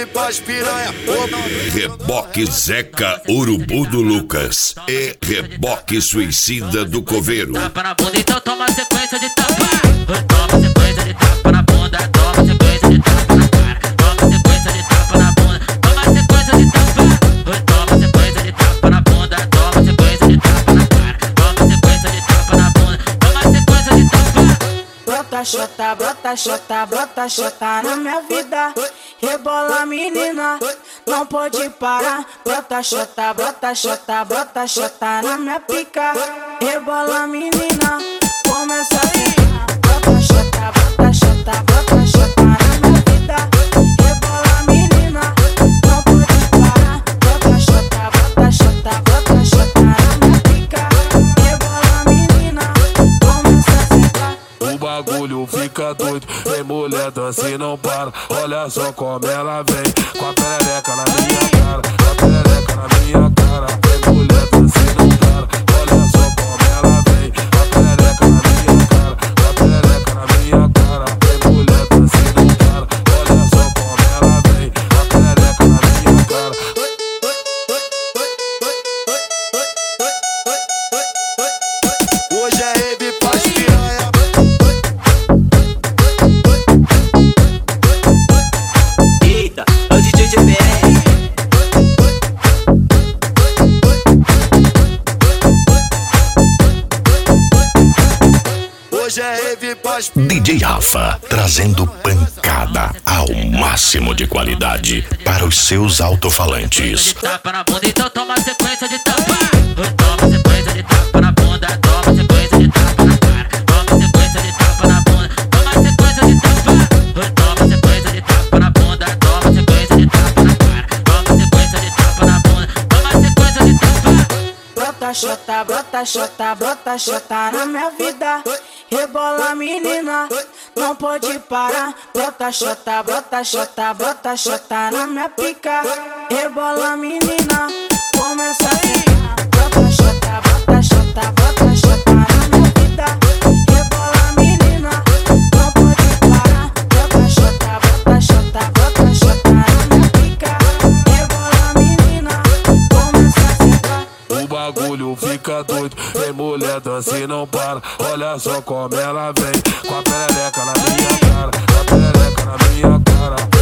rave pras piranha. Reboque Zeca Urubu do Lucas e Reboque Suicida do Coveiro. Tapa na bunda, então toma sequência de tapa. Toma sequência de tapa na bunda, toma sequência de tapa na cara. Toma sequência de tapa na bunda, toma sequência de tapa. Toma sequência de tapa na bunda, toma sequência de tapa na cara. Toma sequência de tapa na bunda, toma sequência de tapa. Brota xota, brota xota, brota xota na minha vida. Rebola menina, não pode parar. Brota xota, brota xota, brota xota na minha pica. Rebola menina, começa a ficar. Brota xota, brota xota, brota xota na minha vida. Rebola menina, não pode parar. Brota xota, brota xota, brota xota na minha pica. Rebola menina, começa a ficar. O bagulho fica doido, vem mulher dança e não para. Olha só como ela vem, com a perereca na minha cara. Com a perereca na minha cara, vem mulher dança e não para. Olha só como ela vem, com a perereca na minha cara. Com a perereca na minha cara, vem mulher dança e não para. Olha só como ela vem, com a perereca na minha cara. Hoje é rave pras piranha. Eita, é o DJ GBR. Hoje é rave pras DJ Rafa, trazendo pancada ao máximo de qualidade para os seus alto-falantes. Tapa na bunda, então toma sequência de tapa. Toma sequência de tapa na bunda, toma sequência de tapa na cara. Toma sequência de tapa na bunda, toma sequência de tapa. Toma sequência de tapa na bunda, toma sequência de tapa na cara. Toma sequência de tapa na bunda, toma sequência de tapa. Brota xota, brota xota, brota xota na minha vida. Rebola menina, não pode parar. Brota xota, brota xota, brota xota na minha pica. Rebola menina, começa a ficar. Brota xota, brota xota, brota xota na minha vida. Rebola menina, não pode parar. Brota xota, brota xota, brota xota na minha pica. Rebola menina, começa a ficar. O bagulho fica doido, vem mulher dança e não para. Olha só como ela vem, com a perereca na minha cara. Com a perereca na minha cara.